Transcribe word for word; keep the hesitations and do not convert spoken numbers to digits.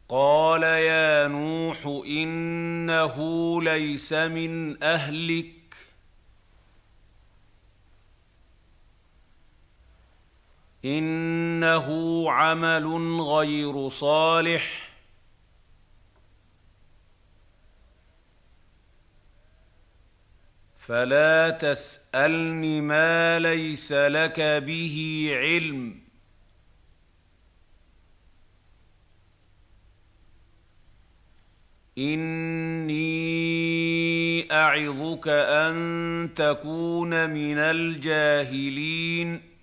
قال يا نوح إنه ليس من أهلك إنه عمل غير صالح فلا تسألن ما ليس لك به علم إني أعظك أن تكون من الجاهلين